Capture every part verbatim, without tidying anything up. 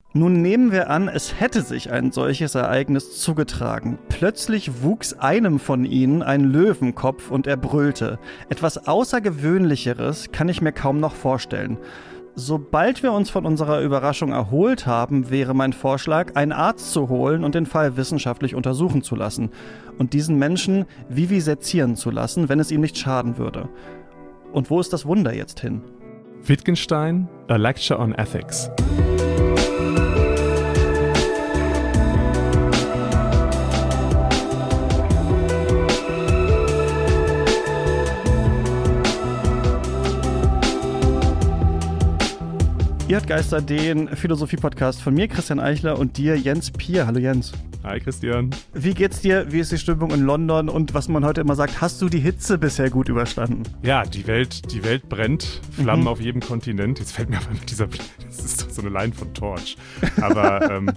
Nun nehmen wir an, es hätte sich ein solches Ereignis zugetragen. Plötzlich wuchs einem von ihnen ein Löwenkopf und er brüllte. Etwas Außergewöhnlicheres kann ich mir kaum noch vorstellen. Sobald wir uns von unserer Überraschung erholt haben, wäre mein Vorschlag, einen Arzt zu holen und den Fall wissenschaftlich untersuchen zu lassen und diesen Menschen vivisezieren zu lassen, wenn es ihm nicht schaden würde. Und wo ist das Wunder jetzt hin? Wittgenstein, A Lecture on Ethics. Ihr hört Geister, den Philosophie-Podcast von mir, Christian Eichler, und dir, Jens Pier. Hallo Jens. Hi Christian. Wie geht's dir? Wie ist die Stimmung in London? Und was man heute immer sagt, hast du die Hitze bisher gut überstanden? Ja, die Welt, die Welt brennt. Flammen mhm. auf jedem Kontinent. Jetzt fällt mir aber mit dieser, das ist doch so eine Line von Torch. Aber, ähm,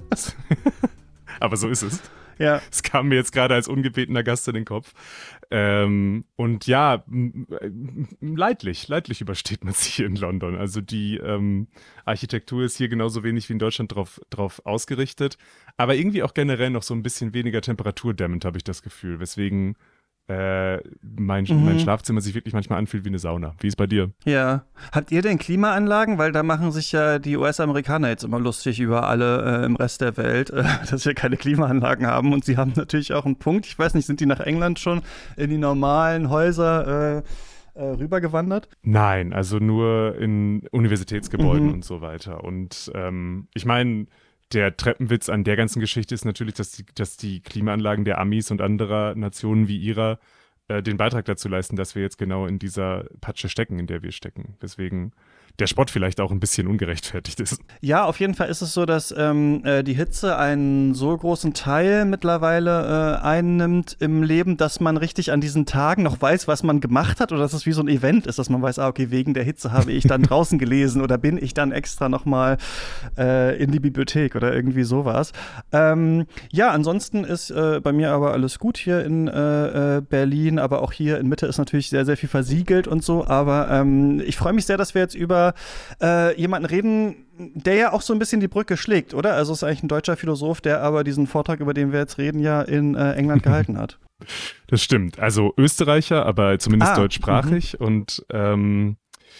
aber so ist es. Ja. Es kam mir jetzt gerade als ungebetener Gast in den Kopf. Ähm, und ja, m- m- leidlich, leidlich übersteht man sich hier in London. Also die ähm, Architektur ist hier genauso wenig wie in Deutschland drauf, drauf ausgerichtet. Aber irgendwie auch generell noch so ein bisschen weniger temperaturdämmend, habe ich das Gefühl. Weswegen äh, mein, mhm. mein Schlafzimmer sich wirklich manchmal anfühlt wie eine Sauna. Wie ist es bei dir? Ja. Habt ihr denn Klimaanlagen? Weil da machen sich ja die U S-Amerikaner jetzt immer lustig über alle äh, im Rest der Welt, äh, dass wir keine Klimaanlagen haben. Und sie haben natürlich auch einen Punkt. Ich weiß nicht, sind die nach England schon in die normalen Häuser äh, äh, rübergewandert? Nein, also nur in Universitätsgebäuden Mhm. und so weiter. Und ähm, ich meine, der Treppenwitz an der ganzen Geschichte ist natürlich, dass die, dass die Klimaanlagen der Amis und anderer Nationen wie ihrer äh, den Beitrag dazu leisten, dass wir jetzt genau in dieser Patsche stecken, in der wir stecken. Deswegen der Spott vielleicht auch ein bisschen ungerechtfertigt ist. Ja, auf jeden Fall ist es so, dass ähm, äh, die Hitze einen so großen Teil mittlerweile äh, einnimmt im Leben, dass man richtig an diesen Tagen noch weiß, was man gemacht hat, oder dass es wie so ein Event ist, dass man weiß, ah, okay, wegen der Hitze habe ich dann draußen gelesen oder bin ich dann extra noch mal äh, in die Bibliothek oder irgendwie sowas. Ähm, ja, ansonsten ist äh, bei mir aber alles gut hier in äh, äh, Berlin, aber auch hier in Mitte ist natürlich sehr, sehr viel versiegelt und so, aber ähm, ich freue mich sehr, dass wir jetzt über äh, jemanden reden, der ja auch so ein bisschen die Brücke schlägt, oder? Also es ist eigentlich ein deutscher Philosoph, der aber diesen Vortrag, über den wir jetzt reden, ja in äh, England gehalten hat. Das stimmt. Also Österreicher, aber zumindest ah, deutschsprachig mhm. und ähm,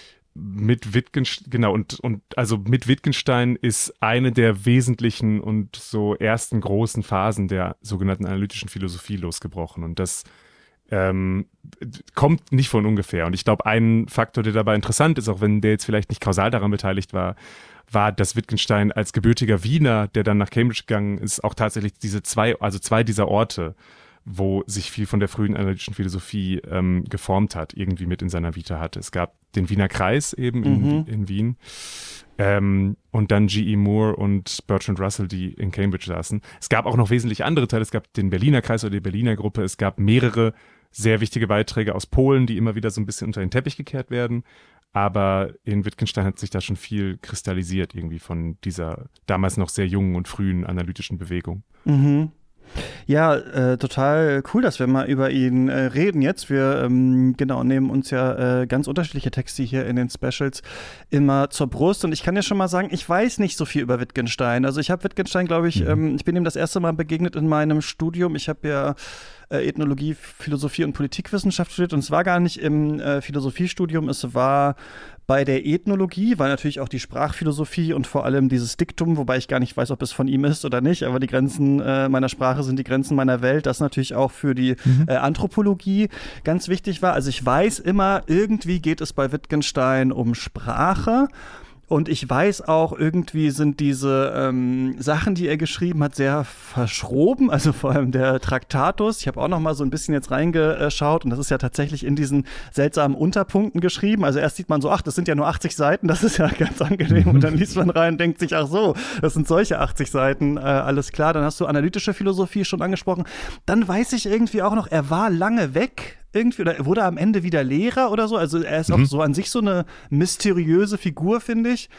mit Wittgenstein, genau, und, und also mit Wittgenstein ist eine der wesentlichen und so ersten großen Phasen der sogenannten analytischen Philosophie losgebrochen. Und das ähm, kommt nicht von ungefähr. Und ich glaube, ein Faktor, der dabei interessant ist, auch wenn der jetzt vielleicht nicht kausal daran beteiligt war, war, dass Wittgenstein als gebürtiger Wiener, der dann nach Cambridge gegangen ist, auch tatsächlich diese zwei, also zwei dieser Orte, wo sich viel von der frühen analytischen Philosophie ähm, geformt hat, irgendwie mit in seiner Vita hatte. Es gab den Wiener Kreis eben in, Mhm. in Wien ähm, und dann G E. Moore und Bertrand Russell, die in Cambridge saßen. Es gab auch noch wesentlich andere Teile. Es gab den Berliner Kreis oder die Berliner Gruppe. Es gab mehrere sehr wichtige Beiträge aus Polen, die immer wieder so ein bisschen unter den Teppich gekehrt werden. Aber in Wittgenstein hat sich da schon viel kristallisiert irgendwie von dieser damals noch sehr jungen und frühen analytischen Bewegung. Mhm. Ja, äh, total cool, dass wir mal über ihn äh, reden jetzt. Wir ähm, genau nehmen uns ja äh, ganz unterschiedliche Texte hier in den Specials immer zur Brust. Und ich kann ja schon mal sagen, ich weiß nicht so viel über Wittgenstein. Also ich habe Wittgenstein, glaube ich, mhm. ähm, ich bin ihm das erste Mal begegnet in meinem Studium. Ich habe ja äh, Ethnologie, Philosophie und Politikwissenschaft studiert. Und es war gar nicht im äh, Philosophiestudium, es war bei der Ethnologie, weil natürlich auch die Sprachphilosophie und vor allem dieses Diktum, wobei ich gar nicht weiß, ob es von ihm ist oder nicht, aber die Grenzen äh, meiner Sprache sind die Grenzen meiner Welt, das natürlich auch für die mhm. äh, Anthropologie ganz wichtig war. Also ich weiß immer, irgendwie geht es bei Wittgenstein um Sprache. Und ich weiß auch, irgendwie sind diese ähm, Sachen, die er geschrieben hat, sehr verschroben. Also vor allem der Traktatus. Ich habe auch noch mal so ein bisschen jetzt reingeschaut. Und das ist ja tatsächlich in diesen seltsamen Unterpunkten geschrieben. Also erst sieht man so, ach, das sind ja nur achtzig Seiten. Das ist ja ganz angenehm. Und dann liest man rein und denkt sich, ach so, das sind solche achtzig Seiten. Äh, alles klar. Dann hast du analytische Philosophie schon angesprochen. Dann weiß ich irgendwie auch noch, er war lange weg. Irgendwie, oder wurde am Ende wieder Lehrer oder so. Also er ist mhm. auch so an sich so eine mysteriöse Figur, finde ich.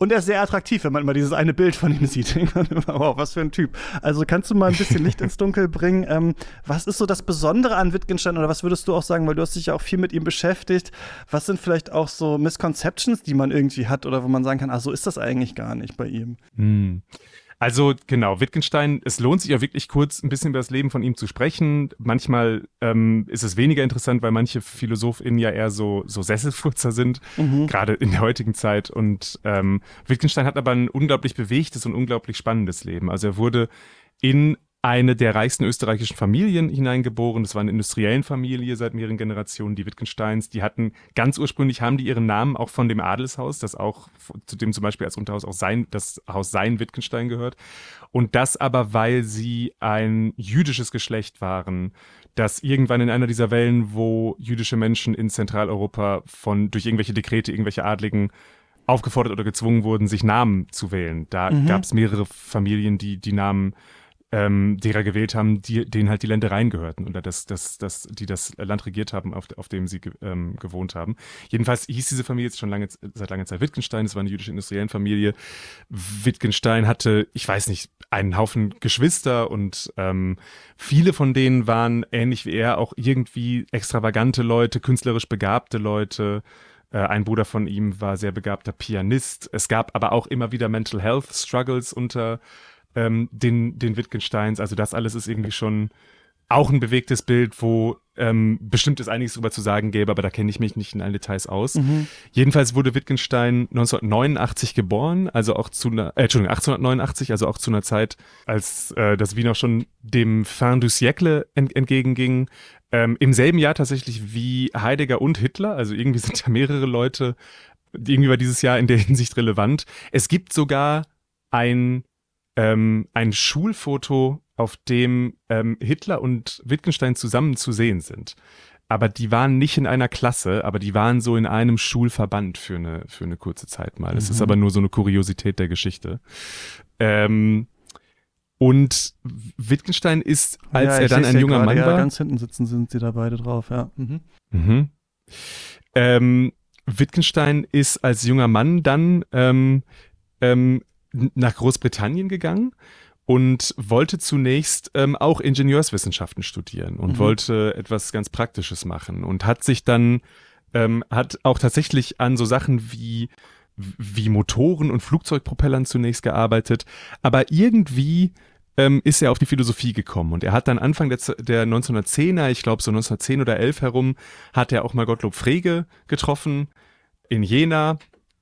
Und er ist sehr attraktiv, wenn man mal dieses eine Bild von ihm sieht. Wow, was für ein Typ. Also kannst du mal ein bisschen Licht ins Dunkel bringen. Ähm, was ist so das Besondere an Wittgenstein oder was würdest du auch sagen, weil du hast dich ja auch viel mit ihm beschäftigt. Was sind vielleicht auch so Misconceptions, die man irgendwie hat oder wo man sagen kann, ach, so ist das eigentlich gar nicht bei ihm? Hm. Also genau, Wittgenstein, es lohnt sich ja wirklich kurz ein bisschen über das Leben von ihm zu sprechen. Manchmal ähm, ist es weniger interessant, weil manche PhilosophInnen ja eher so, so Sesselfurzer sind, mhm. gerade in der heutigen Zeit. Und ähm, Wittgenstein hat aber ein unglaublich bewegtes und unglaublich spannendes Leben. Also er wurde in eine der reichsten österreichischen Familien hineingeboren. Das war eine Industriellenfamilie seit mehreren Generationen, die Wittgensteins. Die hatten, ganz ursprünglich haben die ihren Namen auch von dem Adelshaus, das auch, zu dem zum Beispiel als Unterhaus auch sein, das Haus Sein Wittgenstein gehört. Und das aber, weil sie ein jüdisches Geschlecht waren, das irgendwann in einer dieser Wellen, wo jüdische Menschen in Zentraleuropa von, durch irgendwelche Dekrete, irgendwelche Adligen aufgefordert oder gezwungen wurden, sich Namen zu wählen. Da mhm. gab es mehrere Familien, die die Namen Ähm, derer gewählt haben, die, denen halt die Ländereien gehörten oder das, das, das, die das Land regiert haben, auf, auf dem sie ge, ähm, gewohnt haben. Jedenfalls hieß diese Familie jetzt schon lange, seit langer Zeit Wittgenstein. Es war eine jüdische Industriellenfamilie. Wittgenstein hatte, ich weiß nicht, einen Haufen Geschwister und ähm, viele von denen waren ähnlich wie er auch irgendwie extravagante Leute, künstlerisch begabte Leute. Äh, ein Bruder von ihm war sehr begabter Pianist. Es gab aber auch immer wieder Mental Health Struggles unter Ähm, den, den Wittgensteins, also das alles ist irgendwie schon auch ein bewegtes Bild, wo ähm, bestimmt es einiges drüber zu sagen gäbe, aber da kenne ich mich nicht in allen Details aus. Mhm. Jedenfalls wurde Wittgenstein neunzehnhundertneunundachtzig geboren, also auch zu einer, äh, Entschuldigung, achtzehnhundertneunundachtzig, also auch zu einer Zeit, als äh, das Wien auch schon dem Fin du siècle ent- entgegenging. Ähm, im selben Jahr tatsächlich wie Heidegger und Hitler, also irgendwie sind da mehrere Leute, irgendwie war dieses Jahr in der Hinsicht relevant. Es gibt sogar ein Ähm, ein Schulfoto, auf dem ähm, Hitler und Wittgenstein zusammen zu sehen sind. Aber die waren nicht in einer Klasse, aber die waren so in einem Schulverband für eine, für eine kurze Zeit mal. Das mhm. ist aber nur so eine Kuriosität der Geschichte. Ähm, und Wittgenstein ist, als ja, er dann ein junger grade, Mann ja, war. Ganz hinten sitzen sind sie da beide drauf, ja. Mhm. Mhm. Ähm, Wittgenstein ist als junger Mann dann ähm, ähm, nach Großbritannien gegangen und wollte zunächst ähm, auch Ingenieurswissenschaften studieren und mhm. wollte etwas ganz Praktisches machen und hat sich dann, ähm, hat auch tatsächlich an so Sachen wie, wie Motoren und Flugzeugpropellern zunächst gearbeitet, aber irgendwie ähm, ist er auf die Philosophie gekommen und er hat dann Anfang der, der neunzehnhundertzehner, ich glaube so neunzehnhundertzehn oder elf herum, hat er auch mal Gottlob Frege getroffen in Jena.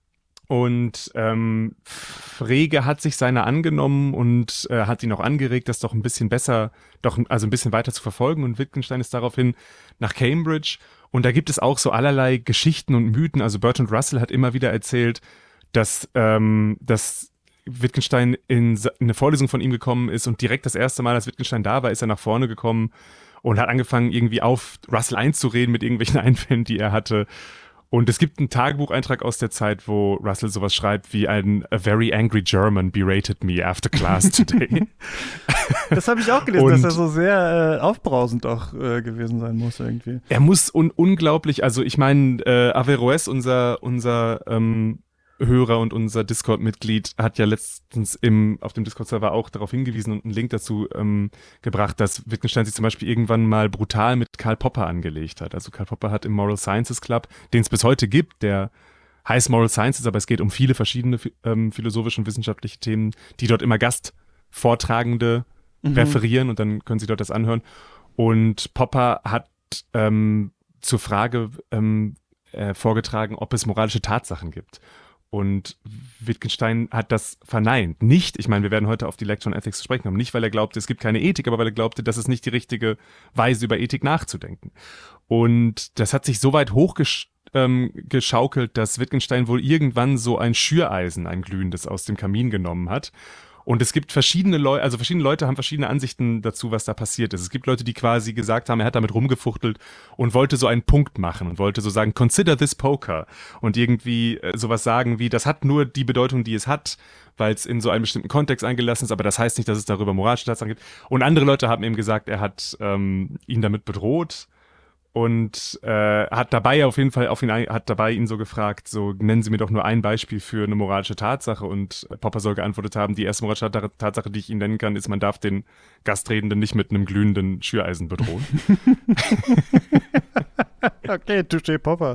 Und ähm, Frege hat sich seiner angenommen und äh, hat ihn auch angeregt, das doch ein bisschen besser, doch also ein bisschen weiter zu verfolgen. Und Wittgenstein ist daraufhin nach Cambridge. Und da gibt es auch so allerlei Geschichten und Mythen. Also Bertrand Russell hat immer wieder erzählt, dass, ähm, dass Wittgenstein in eine Vorlesung von ihm gekommen ist und direkt das erste Mal, als Wittgenstein da war, ist er nach vorne gekommen und hat angefangen, irgendwie auf Russell einzureden mit irgendwelchen Einfällen, die er hatte. Und es gibt einen Tagebucheintrag aus der Zeit, wo Russell sowas schreibt wie ein A very angry German berated me after class today. Das habe ich auch gelesen, und dass er so sehr äh, aufbrausend auch äh, gewesen sein muss irgendwie. Er muss un- unglaublich, also ich meine, äh, Averroes, unser, unser ähm, Hörer und unser Discord-Mitglied, hat ja letztens im auf dem Discord-Server auch darauf hingewiesen und einen Link dazu ähm, gebracht, dass Wittgenstein sich zum Beispiel irgendwann mal brutal mit Karl Popper angelegt hat. Also Karl Popper hat im Moral Sciences Club, den es bis heute gibt, der heißt Moral Sciences, aber es geht um viele verschiedene ähm, philosophische und wissenschaftliche Themen, die dort immer Gastvortragende mhm. referieren und dann können Sie dort das anhören. Und Popper hat ähm, zur Frage ähm, äh, vorgetragen, ob es moralische Tatsachen gibt. Und Wittgenstein hat das verneint. Nicht, ich meine, wir werden heute auf die Lecture on Ethics zu sprechen kommen, nicht, weil er glaubte, es gibt keine Ethik, aber weil er glaubte, das ist nicht die richtige Weise, über Ethik nachzudenken. Und das hat sich so weit hochgeschaukelt, dass Wittgenstein wohl irgendwann so ein Schüreisen, ein glühendes, aus dem Kamin genommen hat. Und es gibt verschiedene Leute, also verschiedene Leute haben verschiedene Ansichten dazu, was da passiert ist. Es gibt Leute, die quasi gesagt haben, er hat damit rumgefuchtelt und wollte so einen Punkt machen und wollte so sagen, consider this poker. Und irgendwie äh, sowas sagen wie, das hat nur die Bedeutung, die es hat, weil es in so einen bestimmten Kontext eingelassen ist, aber das heißt nicht, dass es darüber moralische Tatsachen gibt. Und andere Leute haben eben gesagt, er hat ähm, ihn damit bedroht. und äh, hat dabei auf jeden Fall auf ihn hat dabei ihn so gefragt, so nennen Sie mir doch nur ein Beispiel für eine moralische Tatsache, und Popper soll geantwortet haben, die erste moralische Tatsache, die ich Ihnen nennen kann, ist, man darf den Gastredenden nicht mit einem glühenden Schüreisen bedrohen. Okay, touché Popper.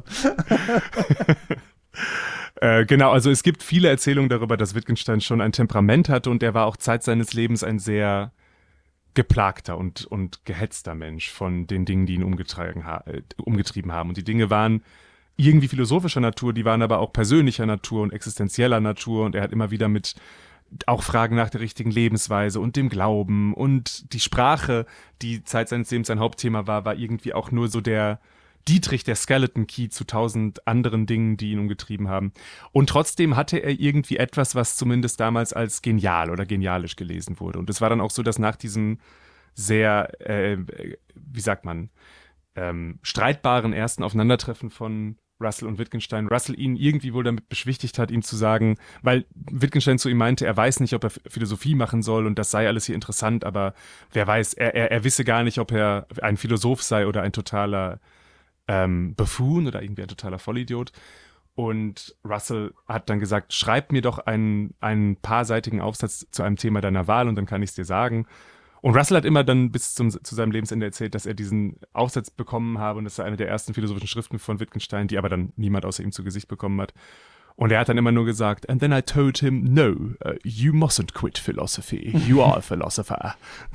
Äh, genau, also es gibt viele Erzählungen darüber, dass Wittgenstein schon ein Temperament hatte, und er war auch Zeit seines Lebens ein sehr geplagter und, und gehetzter Mensch von den Dingen, die ihn umgetragen ha- äh, umgetrieben haben. Und die Dinge waren irgendwie philosophischer Natur, die waren aber auch persönlicher Natur und existenzieller Natur, und er hat immer wieder mit auch Fragen nach der richtigen Lebensweise und dem Glauben und die Sprache, die Zeit seines Lebens sein Hauptthema war, war irgendwie auch nur so der Dietrich, der Skeleton Key zu tausend anderen Dingen, die ihn umgetrieben haben. Und trotzdem hatte er irgendwie etwas, was zumindest damals als genial oder genialisch gelesen wurde. Und es war dann auch so, dass nach diesem sehr, äh, wie sagt man, ähm, streitbaren ersten Aufeinandertreffen von Russell und Wittgenstein, Russell ihn irgendwie wohl damit beschwichtigt hat, ihm zu sagen, weil Wittgenstein zu ihm meinte, er weiß nicht, ob er Philosophie machen soll und das sei alles hier interessant, aber wer weiß, er, er, er wisse gar nicht, ob er ein Philosoph sei oder ein totaler ähm, Buffoon oder irgendwie ein totaler Vollidiot. Und Russell hat dann gesagt, schreib mir doch einen, einen paarseitigen Aufsatz zu einem Thema deiner Wahl und dann kann ich es dir sagen. Und Russell hat immer dann bis zum, zu seinem Lebensende erzählt, dass er diesen Aufsatz bekommen habe, und das war eine der ersten philosophischen Schriften von Wittgenstein, die aber dann niemand außer ihm zu Gesicht bekommen hat. Und er hat dann immer nur gesagt, and then I told him, no, uh, you mustn't quit philosophy, you are a philosopher.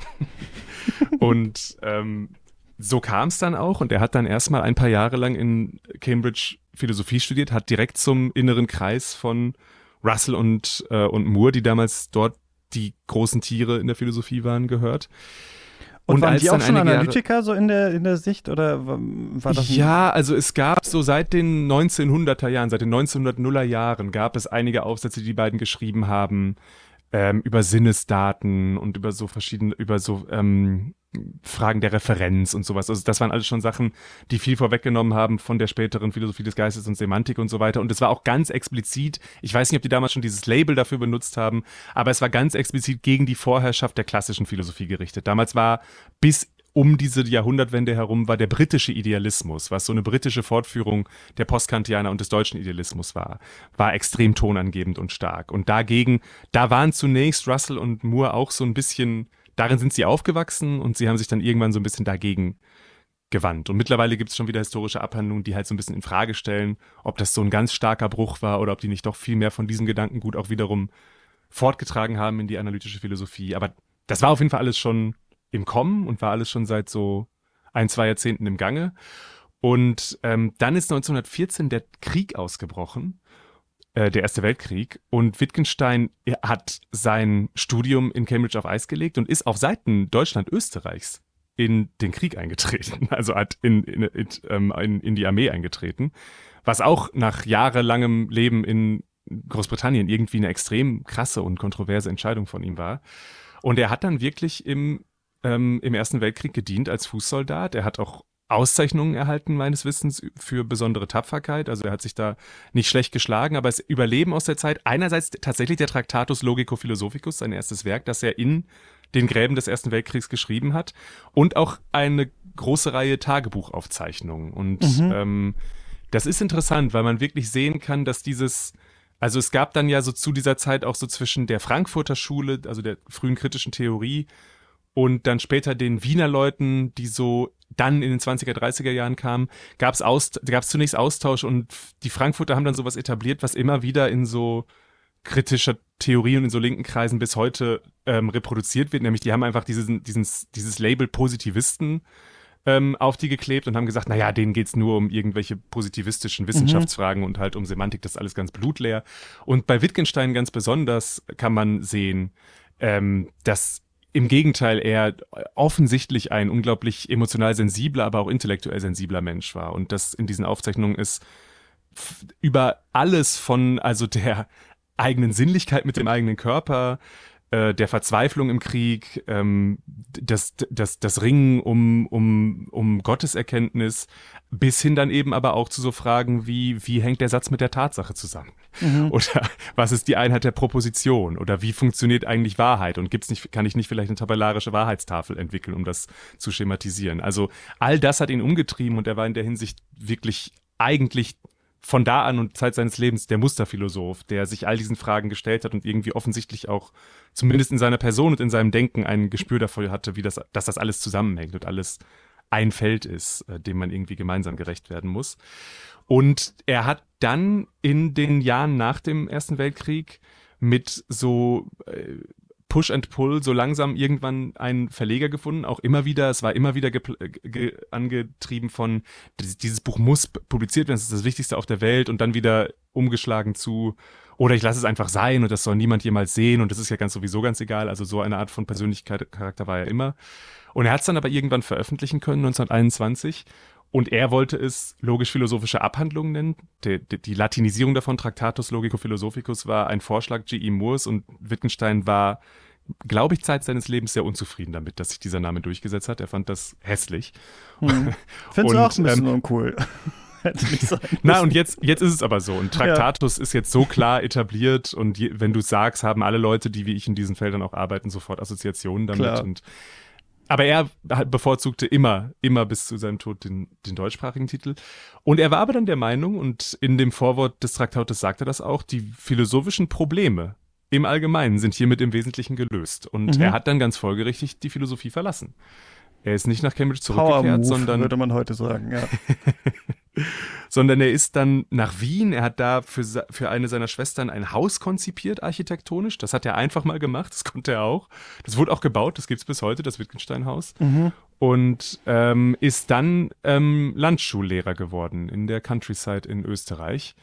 Und ähm, so kam es dann auch, und er hat dann erstmal ein paar Jahre lang in Cambridge Philosophie studiert, hat direkt zum inneren Kreis von Russell und, äh, und Moore, die damals dort die großen Tiere in der Philosophie waren, gehört. Und, und waren als die auch schon Analytiker Jahre, so in der, in der Sicht, oder war das? Ja, also es gab so seit den neunzehnhunderter Jahren, seit den neunzehnhunderter Jahren gab es einige Aufsätze, die die beiden geschrieben haben, ähm, über Sinnesdaten und über so verschiedene, über so ähm, Fragen der Referenz und sowas. Also das waren alles schon Sachen, die viel vorweggenommen haben von der späteren Philosophie des Geistes und Semantik und so weiter. Und es war auch ganz explizit, ich weiß nicht, ob die damals schon dieses Label dafür benutzt haben, aber es war ganz explizit gegen die Vorherrschaft der klassischen Philosophie gerichtet. Damals war bis um diese Jahrhundertwende herum war der britische Idealismus, was so eine britische Fortführung der Postkantianer und des deutschen Idealismus war, war extrem tonangebend und stark. Und dagegen, da waren zunächst Russell und Moore auch so ein bisschen, darin sind sie aufgewachsen, und sie haben sich dann irgendwann so ein bisschen dagegen gewandt. Und mittlerweile gibt es schon wieder historische Abhandlungen, die halt so ein bisschen in Frage stellen, ob das so ein ganz starker Bruch war oder ob die nicht doch viel mehr von diesem Gedankengut auch wiederum fortgetragen haben in die analytische Philosophie. Aber das war auf jeden Fall alles schon im Kommen und war alles schon seit so ein, zwei Jahrzehnten im Gange. Und ähm, dann ist neunzehnhundertvierzehn der Krieg ausgebrochen, äh, der Erste Weltkrieg, und Wittgenstein hat sein Studium in Cambridge auf Eis gelegt und ist auf Seiten Deutschland-Österreichs in den Krieg eingetreten, also hat in, in, in, in, in die Armee eingetreten, was auch nach jahrelangem Leben in Großbritannien irgendwie eine extrem krasse und kontroverse Entscheidung von ihm war. Und er hat dann wirklich im Ähm, im Ersten Weltkrieg gedient als Fußsoldat. Er hat auch Auszeichnungen erhalten, meines Wissens, für besondere Tapferkeit. Also er hat sich da nicht schlecht geschlagen, aber das Überleben aus der Zeit, einerseits tatsächlich der Tractatus Logico Philosophicus, sein erstes Werk, das er in den Gräben des Ersten Weltkriegs geschrieben hat, und auch eine große Reihe Tagebuchaufzeichnungen. Und mhm. ähm, das ist interessant, weil man wirklich sehen kann, dass dieses Also es gab dann ja so zu dieser Zeit auch so zwischen der Frankfurter Schule, also der frühen kritischen Theorie, und dann später den Wiener Leuten, die so dann in den zwanziger, dreißiger Jahren kamen, gab es Aust- gab's zunächst Austausch, und die Frankfurter haben dann sowas etabliert, was immer wieder in so kritischer Theorie und in so linken Kreisen bis heute ähm, reproduziert wird, nämlich die haben einfach diesen, diesen, dieses Label Positivisten ähm, auf die geklebt und haben gesagt, naja, denen geht's nur um irgendwelche positivistischen Wissenschaftsfragen mhm. und halt um Semantik, das ist alles ganz blutleer. Und bei Wittgenstein ganz besonders kann man sehen, ähm, dass im Gegenteil er offensichtlich ein unglaublich emotional sensibler, aber auch intellektuell sensibler Mensch war. Und das in diesen Aufzeichnungen ist f- über alles von, also der eigenen Sinnlichkeit mit dem eigenen Körper, äh, der Verzweiflung im Krieg, ähm, das, das, das Ringen um, um, um Gotteserkenntnis, bis hin dann eben aber auch zu so Fragen wie, wie hängt der Satz mit der Tatsache zusammen? Mhm. Oder was ist die Einheit der Proposition? Oder wie funktioniert eigentlich Wahrheit? Und gibt's nicht, kann ich nicht vielleicht eine tabellarische Wahrheitstafel entwickeln, um das zu schematisieren? Also all das hat ihn umgetrieben und er war in der Hinsicht wirklich eigentlich von da an und Zeit seines Lebens der Musterphilosoph, der sich all diesen Fragen gestellt hat und irgendwie offensichtlich auch zumindest in seiner Person und in seinem Denken ein Gespür dafür hatte, wie das, dass das alles zusammenhängt und alles ein Feld ist, äh, dem man irgendwie gemeinsam gerecht werden muss. Und er hat dann in den Jahren nach dem Ersten Weltkrieg mit so äh, Push and Pull so langsam irgendwann einen Verleger gefunden, auch immer wieder, es war immer wieder ge- angetrieben von, dieses Buch muss publiziert werden, das ist das Wichtigste auf der Welt, und dann wieder umgeschlagen zu, oder ich lasse es einfach sein und das soll niemand jemals sehen und das ist ja ganz sowieso ganz egal, also so eine Art von Persönlichkeit, Charakter war er immer. Und er hat es dann aber irgendwann veröffentlichen können, neunzehnhunderteinundzwanzig, und er wollte es logisch-philosophische Abhandlung nennen. Die, die, die Latinisierung davon, Tractatus Logico-Philosophicus, war ein Vorschlag G E. Moores, und Wittgenstein war, glaube ich, Zeit seines Lebens sehr unzufrieden damit, dass sich dieser Name durchgesetzt hat. Er fand das hässlich. Hm. Find's auch ein bisschen ähm, uncool. Hätte nicht sein müssen. Na, und jetzt, jetzt ist es aber so. Und Tractatus ja. ist jetzt so klar etabliert, und je, wenn du es sagst, haben alle Leute, die wie ich in diesen Feldern auch arbeiten, sofort Assoziationen damit. Klar. Und aber er bevorzugte immer, immer bis zu seinem Tod den, den deutschsprachigen Titel. Und er war aber dann der Meinung, und in dem Vorwort des Traktates sagt er das auch, die philosophischen Probleme im Allgemeinen sind hiermit im Wesentlichen gelöst. Und mhm. er hat dann ganz folgerichtig die Philosophie verlassen. Er ist nicht nach Cambridge zurückgekehrt, Power Move, sondern würde man heute sagen, ja. sondern er ist dann nach Wien. Er hat da für, für eine seiner Schwestern ein Haus konzipiert, architektonisch. Das hat er einfach mal gemacht, das konnte er auch. Das wurde auch gebaut, das gibt's bis heute, das Wittgenstein-Haus. Mhm. Und ähm, ist dann ähm, Landschullehrer geworden in der Countryside in Österreich.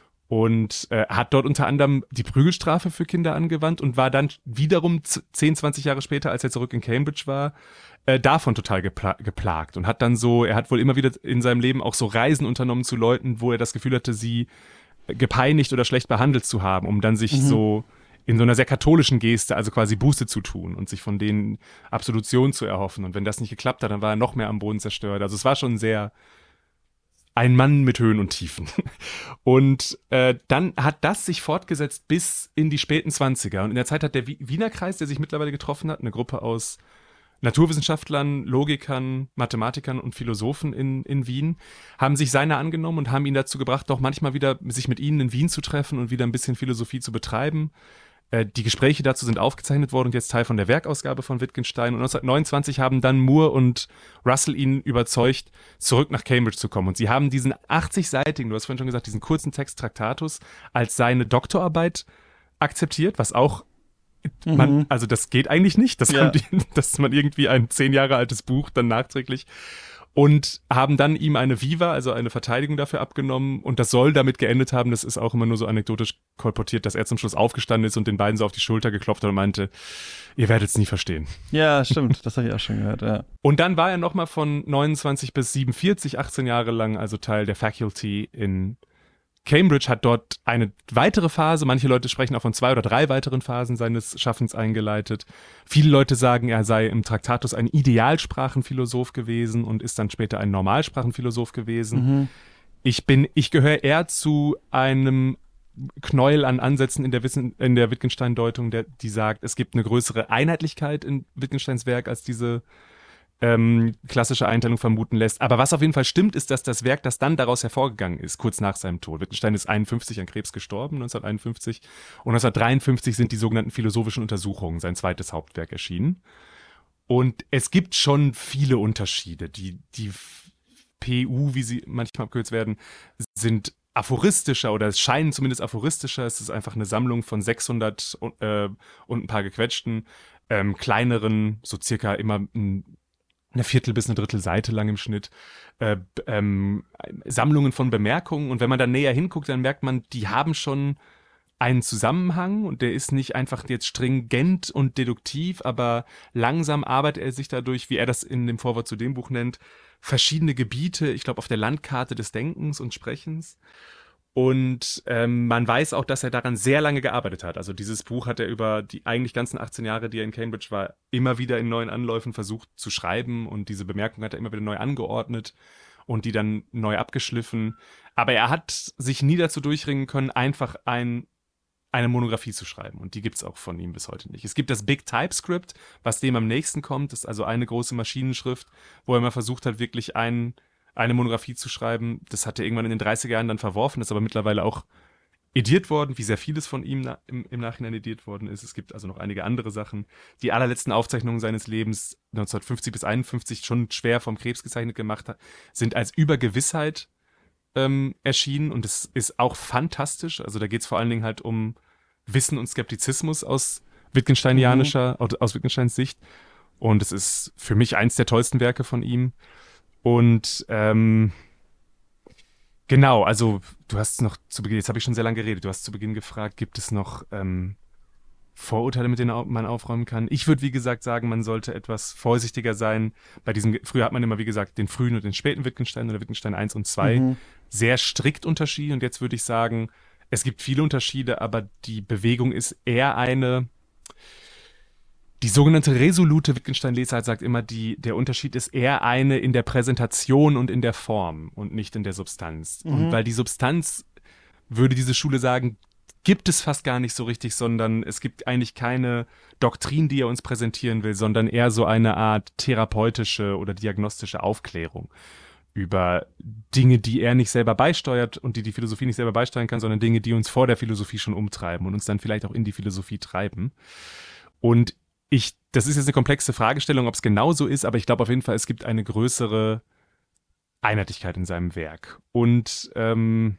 Und äh, hat dort unter anderem die Prügelstrafe für Kinder angewandt und war dann wiederum zehn, zwanzig Jahre später, als er zurück in Cambridge war, äh, davon total gepla- geplagt. Und hat dann so, er hat wohl immer wieder in seinem Leben auch so Reisen unternommen zu Leuten, wo er das Gefühl hatte, sie gepeinigt oder schlecht behandelt zu haben, um dann sich mhm. so in so einer sehr katholischen Geste, also quasi Buße zu tun und sich von denen Absolution zu erhoffen. Und wenn das nicht geklappt hat, dann war er noch mehr am Boden zerstört. Also es war schon sehr ein Mann mit Höhen und Tiefen. Und äh, dann hat das sich fortgesetzt bis in die späten Zwanziger. Und in der Zeit hat der Wiener Kreis, der sich mittlerweile getroffen hat, eine Gruppe aus Naturwissenschaftlern, Logikern, Mathematikern und Philosophen in, in Wien, haben sich seiner angenommen und haben ihn dazu gebracht, doch manchmal wieder sich mit ihnen in Wien zu treffen und wieder ein bisschen Philosophie zu betreiben. Die Gespräche dazu sind aufgezeichnet worden und jetzt Teil von der Werkausgabe von Wittgenstein. Und neunzehnhundertneunundzwanzig haben dann Moore und Russell ihn überzeugt, zurück nach Cambridge zu kommen. Und sie haben diesen achtzig-seitigen, du hast vorhin schon gesagt, diesen kurzen Text Tractatus als seine Doktorarbeit akzeptiert, was auch, mhm. man, also das geht eigentlich nicht, dass, ja. man die, dass man irgendwie ein zehn Jahre altes Buch dann nachträglich, und haben dann ihm eine Viva, also eine Verteidigung dafür abgenommen, und das soll damit geendet haben, das ist auch immer nur so anekdotisch kolportiert, dass er zum Schluss aufgestanden ist und den beiden so auf die Schulter geklopft hat und meinte, ihr werdet es nie verstehen. Ja, stimmt, das habe ich auch schon gehört, ja. Und dann war er nochmal von neunundzwanzig bis siebenundvierzig, achtzehn Jahre lang, also Teil der Faculty in Cambridge, hat dort eine weitere Phase, manche Leute sprechen auch von zwei oder drei weiteren Phasen seines Schaffens eingeleitet. Viele Leute sagen, er sei im Traktatus ein Idealsprachenphilosoph gewesen und ist dann später ein Normalsprachenphilosoph gewesen. Mhm. Ich bin, ich gehöre eher zu einem Knäuel an Ansätzen in der, Wissen, in der Wittgenstein-Deutung, der, die sagt, es gibt eine größere Einheitlichkeit in Wittgensteins Werk als diese Ähm, klassische Einteilung vermuten lässt. Aber was auf jeden Fall stimmt, ist, dass das Werk, das dann daraus hervorgegangen ist, kurz nach seinem Tod. Wittgenstein ist einundfünfzig an Krebs gestorben, neunzehnhunderteinundfünfzig. Und neunzehnhundertdreiundfünfzig sind die sogenannten philosophischen Untersuchungen, sein zweites Hauptwerk, erschienen. Und es gibt schon viele Unterschiede. Die, die P U, wie sie manchmal abgekürzt werden, sind aphoristischer, oder es scheinen zumindest aphoristischer. Es ist einfach eine Sammlung von sechshundert äh, und ein paar gequetschten, ähm, kleineren, so circa immer ein eine Viertel bis eine Drittel Seite lang im Schnitt, äh, ähm, Sammlungen von Bemerkungen. Und wenn man dann näher hinguckt, dann merkt man, die haben schon einen Zusammenhang, und der ist nicht einfach jetzt stringent und deduktiv, aber langsam arbeitet er sich dadurch, wie er das in dem Vorwort zu dem Buch nennt, verschiedene Gebiete, ich glaube auf der Landkarte des Denkens und Sprechens. Und ähm, man weiß auch, dass er daran sehr lange gearbeitet hat. Also dieses Buch hat er über die eigentlich ganzen achtzehn Jahre, die er in Cambridge war, immer wieder in neuen Anläufen versucht zu schreiben. Und diese Bemerkung hat er immer wieder neu angeordnet. und die dann neu abgeschliffen. Aber er hat sich nie dazu durchringen können, einfach ein, eine Monographie zu schreiben. Und die gibt es auch von ihm bis heute nicht. Es gibt das Big Typescript, was dem am nächsten kommt. Das ist also eine große Maschinenschrift, wo er mal versucht hat, wirklich ein, eine Monographie zu schreiben. Das hat er irgendwann in den dreißiger Jahren dann verworfen, ist aber mittlerweile auch ediert worden, wie sehr vieles von ihm na, im, im Nachhinein ediert worden ist. Es gibt also noch einige andere Sachen. Die allerletzten Aufzeichnungen seines Lebens, neunzehnhundertfünfzig bis einundfünfzig, schon schwer vom Krebs gezeichnet gemacht hat, sind als Übergewissheit ähm, erschienen und es ist auch fantastisch. Also da geht es vor allen Dingen halt um Wissen und Skeptizismus aus Wittgensteinianischer, mhm. aus Wittgensteins Sicht. Und es ist für mich eins der tollsten Werke von ihm. Und ähm, genau, also du hast noch zu Beginn, jetzt habe ich schon sehr lange geredet, du hast zu Beginn gefragt, gibt es noch ähm, Vorurteile, mit denen man aufräumen kann? Ich würde, wie gesagt, sagen, man sollte etwas vorsichtiger sein. Bei diesem, früher hat man immer, wie gesagt, den frühen und den späten Wittgenstein oder Wittgenstein eins und zwei mhm. sehr strikt unterschieden. Und jetzt würde ich sagen, es gibt viele Unterschiede, aber die Bewegung ist eher eine, die sogenannte resolute Wittgenstein-Lesart sagt immer, die, der Unterschied ist eher eine in der Präsentation und in der Form und nicht in der Substanz. Mhm. Und weil die Substanz, würde diese Schule sagen, gibt es fast gar nicht so richtig, sondern es gibt eigentlich keine Doktrin, die er uns präsentieren will, sondern eher so eine Art therapeutische oder diagnostische Aufklärung über Dinge, die er nicht selber beisteuert und die die Philosophie nicht selber beisteuern kann, sondern Dinge, die uns vor der Philosophie schon umtreiben und uns dann vielleicht auch in die Philosophie treiben. Und ich, das ist jetzt eine komplexe Fragestellung, ob es genau so ist, aber ich glaube auf jeden Fall, es gibt eine größere Einheitlichkeit in seinem Werk. Und ähm,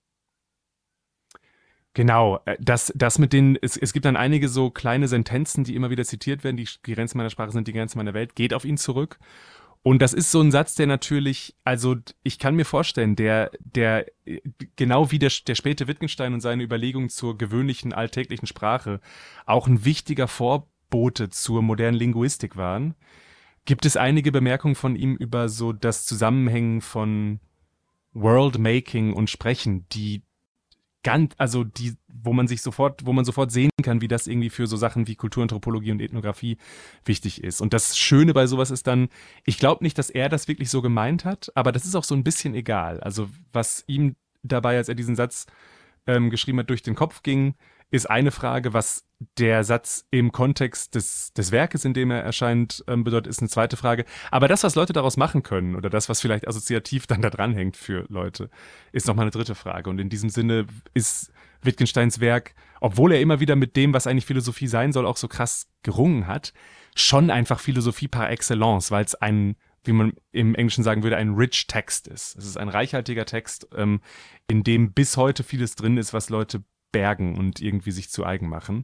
genau, das, das mit den, es, es gibt dann einige so kleine Sentenzen, die immer wieder zitiert werden, die, die Grenzen meiner Sprache sind die Grenzen meiner Welt, geht auf ihn zurück. Und das ist so ein Satz, der natürlich, also ich kann mir vorstellen, der, der genau wie der, der späte Wittgenstein und seine Überlegungen zur gewöhnlichen alltäglichen Sprache auch ein wichtiger Vorbote zur modernen Linguistik waren, gibt es einige Bemerkungen von ihm über so das Zusammenhängen von Worldmaking und Sprechen, die ganz, also die, wo man sich sofort, wo man sofort sehen kann, wie das irgendwie für so Sachen wie Kulturanthropologie und Ethnographie wichtig ist. Und das Schöne bei sowas ist dann, ich glaube nicht, dass er das wirklich so gemeint hat, aber das ist auch so ein bisschen egal. Also was ihm dabei, als er diesen Satz ähm, geschrieben hat, durch den Kopf ging, ist eine Frage, was der Satz im Kontext des, des Werkes, in dem er erscheint, ähm, bedeutet, ist eine zweite Frage. Aber das, was Leute daraus machen können oder das, was vielleicht assoziativ dann da dranhängt für Leute, ist nochmal eine dritte Frage. Und in diesem Sinne ist Wittgensteins Werk, obwohl er immer wieder mit dem, was eigentlich Philosophie sein soll, auch so krass gerungen hat, schon einfach Philosophie par excellence, weil es ein, wie man im Englischen sagen würde, ein rich Text ist. Es ist ein reichhaltiger Text, ähm, in dem bis heute vieles drin ist, was Leute bergen und irgendwie sich zu eigen machen.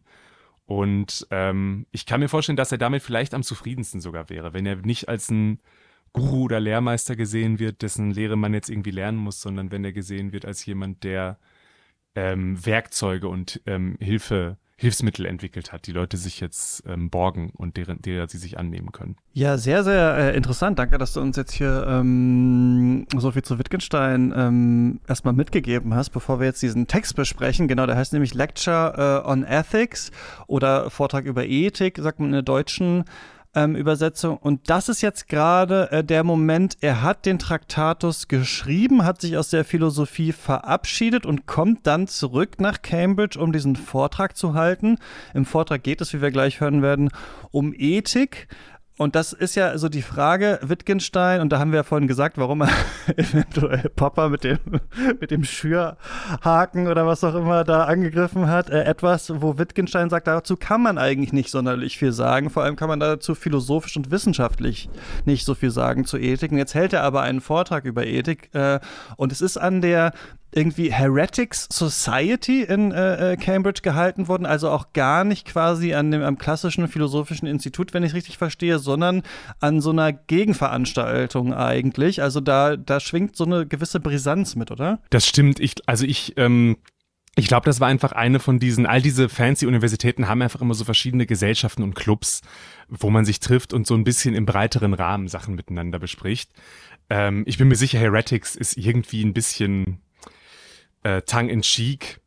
Und ähm, ich kann mir vorstellen, dass er damit vielleicht am zufriedensten sogar wäre, wenn er nicht als ein Guru oder Lehrmeister gesehen wird, dessen Lehre man jetzt irgendwie lernen muss, sondern wenn er gesehen wird als jemand, der ähm, Werkzeuge und ähm, Hilfe Hilfsmittel entwickelt hat, die Leute sich jetzt ähm, borgen und deren, derer sie sich annehmen können. Ja, sehr, sehr äh, interessant. Danke, dass du uns jetzt hier ähm, so viel zu Wittgenstein ähm, erstmal mitgegeben hast, bevor wir jetzt diesen Text besprechen. Genau, der heißt nämlich Lecture äh, on Ethics oder Vortrag über Ethik, sagt man in der deutschen Ähm, Übersetzung. Und das ist jetzt gerade äh, der Moment, er hat den Traktatus geschrieben, hat sich aus der Philosophie verabschiedet und kommt dann zurück nach Cambridge, um diesen Vortrag zu halten. Im Vortrag geht es, wie wir gleich hören werden, um Ethik. Und das ist ja so die Frage, Wittgenstein, und da haben wir ja vorhin gesagt, warum er eventuell Popper mit dem, mit dem Schürhaken oder was auch immer da angegriffen hat. Äh, etwas, wo Wittgenstein sagt, dazu kann man eigentlich nicht sonderlich viel sagen. Vor allem kann man dazu philosophisch und wissenschaftlich nicht so viel sagen zu Ethik. Und jetzt hält er aber einen Vortrag über Ethik. Äh, und es ist an der irgendwie Heretics Society in äh, Cambridge gehalten worden, also auch gar nicht quasi an dem am klassischen philosophischen Institut, wenn ich richtig verstehe, sondern an so einer Gegenveranstaltung eigentlich. Also da, da schwingt so eine gewisse Brisanz mit, oder? Das stimmt. Ich, also ich, ähm, ich glaube, das war einfach eine von diesen, all diese fancy Universitäten haben einfach immer so verschiedene Gesellschaften und Clubs, wo man sich trifft und so ein bisschen im breiteren Rahmen Sachen miteinander bespricht. Ähm, ich bin mir sicher, Heretics ist irgendwie ein bisschen Äh, tongue-in-cheek,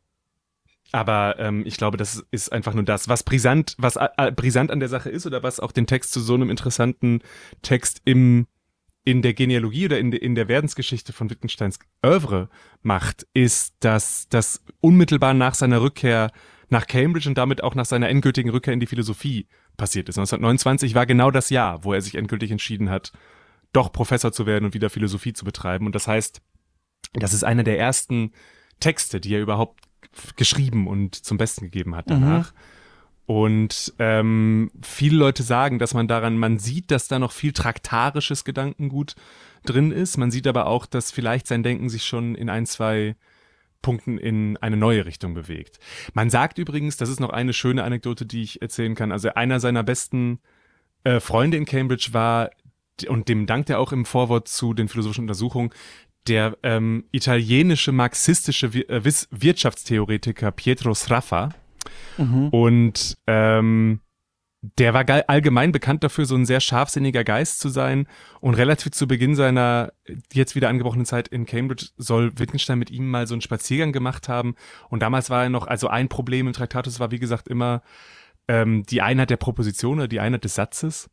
aber ähm, ich glaube, das ist einfach nur das, was brisant, was äh, brisant an der Sache ist oder was auch den Text zu so einem interessanten Text im in der Genealogie oder in, de, in der Werdensgeschichte von Wittgensteins Œuvre macht, ist, dass das unmittelbar nach seiner Rückkehr nach Cambridge und damit auch nach seiner endgültigen Rückkehr in die Philosophie passiert ist. neunzehnhundertneunundzwanzig war genau das Jahr, wo er sich endgültig entschieden hat, doch Professor zu werden und wieder Philosophie zu betreiben. Und das heißt, das ist einer der ersten Texte, die er überhaupt geschrieben und zum Besten gegeben hat danach. Mhm. Und ähm, viele Leute sagen, dass man daran, man sieht, dass da noch viel traktarisches Gedankengut drin ist. Man sieht aber auch, dass vielleicht sein Denken sich schon in ein, zwei Punkten in eine neue Richtung bewegt. Man sagt übrigens, das ist noch eine schöne Anekdote, die ich erzählen kann, also einer seiner besten äh, Freunde in Cambridge war, und dem dankt er auch im Vorwort zu den philosophischen Untersuchungen, der ähm, italienische marxistische Wir- äh, Wirtschaftstheoretiker Pietro Sraffa. Mhm. Und ähm, der war ge- allgemein bekannt dafür, so ein sehr scharfsinniger Geist zu sein. Und relativ zu Beginn seiner jetzt wieder angebrochenen Zeit in Cambridge soll Wittgenstein mit ihm mal so einen Spaziergang gemacht haben. Und damals war er noch, also ein Problem im Traktatus war, wie gesagt, immer ähm, die Einheit der Proposition oder die Einheit des Satzes.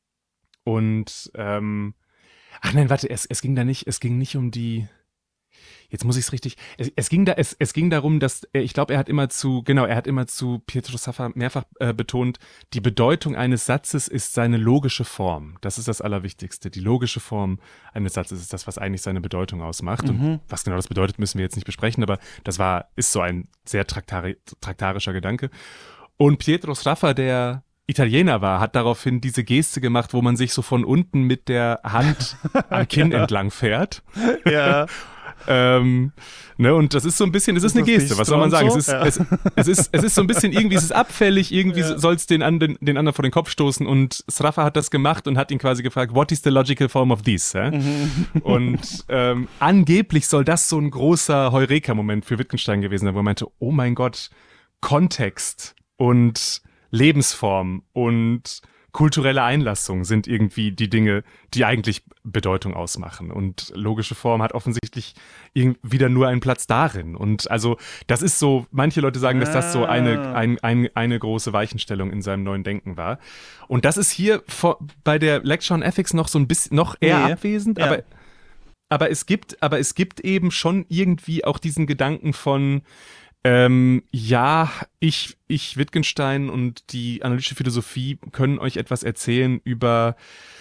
Und ähm, ach nein, warte, es, es ging da nicht, es ging nicht um die. Jetzt muss ich es richtig. Es, es ging da, es, es ging darum, dass er, ich glaube, er hat immer zu, genau, er hat immer zu Pietro Sraffa mehrfach äh, betont, die Bedeutung eines Satzes ist seine logische Form. Das ist das Allerwichtigste. Die logische Form eines Satzes ist das, was eigentlich seine Bedeutung ausmacht. Mhm. Und was genau das bedeutet, müssen wir jetzt nicht besprechen, aber das war, ist so ein sehr traktari- traktarischer Gedanke. Und Pietro Sraffa, der Italiener war, hat daraufhin diese Geste gemacht, wo man sich so von unten mit der Hand am Kinn ja. entlang fährt. Ja. ähm, ne, und das ist so ein bisschen, es ist, ist eine Geste, was soll man sagen? So? Es, ist, ja. es, es, ist, es ist so ein bisschen, irgendwie ist es abfällig, irgendwie ja. soll es den, den, den anderen vor den Kopf stoßen, und Sraffa hat das gemacht und hat ihn quasi gefragt, what is the logical form of this? Ja? Mhm. Und ähm, angeblich soll das so ein großer Heureka-Moment für Wittgenstein gewesen sein, wo er meinte, oh mein Gott, Kontext und Lebensform und kulturelle Einlassung sind irgendwie die Dinge, die eigentlich Bedeutung ausmachen. Und logische Form hat offensichtlich wieder nur einen Platz darin. Und also das ist so, manche Leute sagen, dass das so eine, ein, ein, eine große Weichenstellung in seinem neuen Denken war. Und das ist hier vor, bei der Lecture on Ethics noch so ein bisschen, noch eher nee. abwesend, ja. aber, aber es gibt, aber es gibt eben schon irgendwie auch diesen Gedanken von, Ähm, ja, ich, ich, Wittgenstein und die analytische Philosophie können euch etwas erzählen über,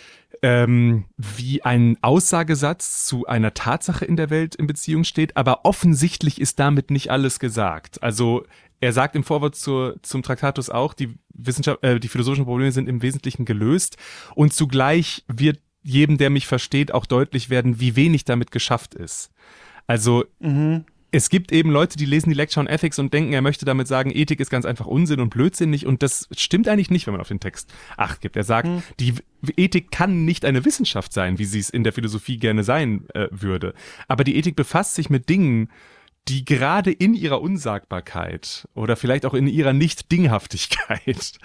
ähm, wie ein Aussagesatz zu einer Tatsache in der Welt in Beziehung steht, aber offensichtlich ist damit nicht alles gesagt. Also, er sagt im Vorwort zur, zum Traktatus auch, die Wissenschaft, äh, die philosophischen Probleme sind im Wesentlichen gelöst, und zugleich wird jedem, der mich versteht, auch deutlich werden, wie wenig damit geschafft ist. Also, mhm. Es gibt eben Leute, die lesen die Lecture on Ethics und denken, er möchte damit sagen, Ethik ist ganz einfach Unsinn und blödsinnig, und das stimmt eigentlich nicht, wenn man auf den Text Acht gibt. Er sagt, hm. die Ethik kann nicht eine Wissenschaft sein, wie sie es in der Philosophie gerne sein äh, würde. Aber die Ethik befasst sich mit Dingen, die gerade in ihrer Unsagbarkeit oder vielleicht auch in ihrer Nicht-Dinghaftigkeit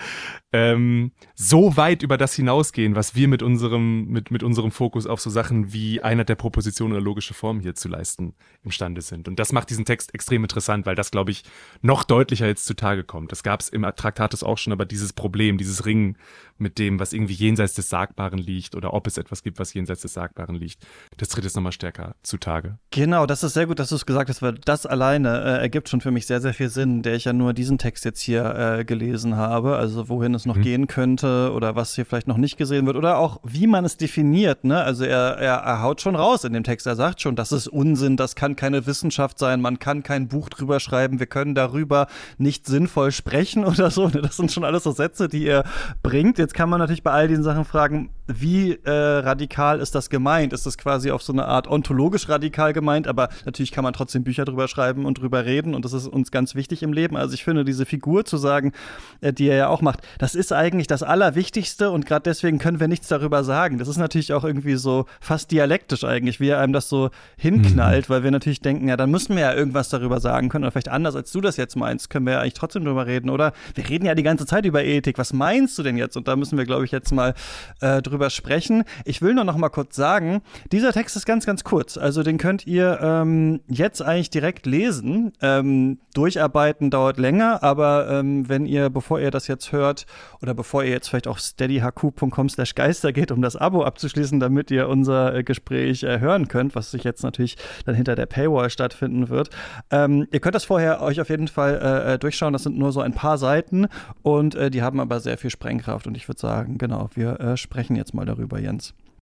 ähm, so weit über das hinausgehen, was wir mit unserem, mit, mit unserem Fokus auf so Sachen wie Einheit der Proposition oder logische Form hier zu leisten imstande sind. Und das macht diesen Text extrem interessant, weil das, glaube ich, noch deutlicher jetzt zutage kommt. Das gab es im Traktatus auch schon, aber dieses Problem, dieses Ringen mit dem, was irgendwie jenseits des Sagbaren liegt, oder ob es etwas gibt, was jenseits des Sagbaren liegt, das tritt jetzt nochmal stärker zutage. Genau, das ist sehr gut, dass du es gesagt hast, weil das alleine äh, ergibt schon für mich sehr, sehr viel Sinn, der ich ja nur diesen Text jetzt hier äh, gelesen habe, also wohin es noch mhm. gehen könnte oder was hier vielleicht noch nicht gesehen wird oder auch wie man es definiert, ne? Also er, er, er haut schon raus in dem Text, er sagt schon, das ist Unsinn, das kann keine Wissenschaft sein, man kann kein Buch drüber schreiben, wir können darüber nicht sinnvoll sprechen oder so, ne? Das sind schon alles so Sätze, die er bringt. Jetzt kann man natürlich bei all diesen Sachen fragen, wie äh, radikal ist das gemeint? Ist das quasi auf so eine Art ontologisch radikal gemeint? Aber natürlich kann man trotzdem Bücher drüber schreiben und drüber reden, und das ist uns ganz wichtig im Leben. Also ich finde, diese Figur zu sagen, äh, die er ja auch macht, das ist eigentlich das Allerwichtigste, und gerade deswegen können wir nichts darüber sagen. Das ist natürlich auch irgendwie so fast dialektisch eigentlich, wie er einem das so hinknallt, mhm. weil wir natürlich denken, ja, dann müssen wir ja irgendwas darüber sagen können, oder vielleicht anders, als du das jetzt meinst, können wir ja eigentlich trotzdem drüber reden, oder? Wir reden ja die ganze Zeit über Ethik, was meinst du denn jetzt? Und da müssen wir, glaube ich, jetzt mal äh, drüber drüber sprechen. Ich will nur noch mal kurz sagen, dieser Text ist ganz, ganz kurz. Also den könnt ihr ähm, jetzt eigentlich direkt lesen. Ähm, durcharbeiten dauert länger, aber ähm, wenn ihr, bevor ihr das jetzt hört oder bevor ihr jetzt vielleicht auf steadyhq punkt com slash geister geht, um das Abo abzuschließen, damit ihr unser äh, Gespräch äh, hören könnt, was sich jetzt natürlich dann hinter der Paywall stattfinden wird. Ähm, ihr könnt das vorher euch auf jeden Fall äh, durchschauen. Das sind nur so ein paar Seiten und äh, die haben aber sehr viel Sprengkraft. Und ich würde sagen, genau, wir äh, sprechen jetzt mal darüber, Jens.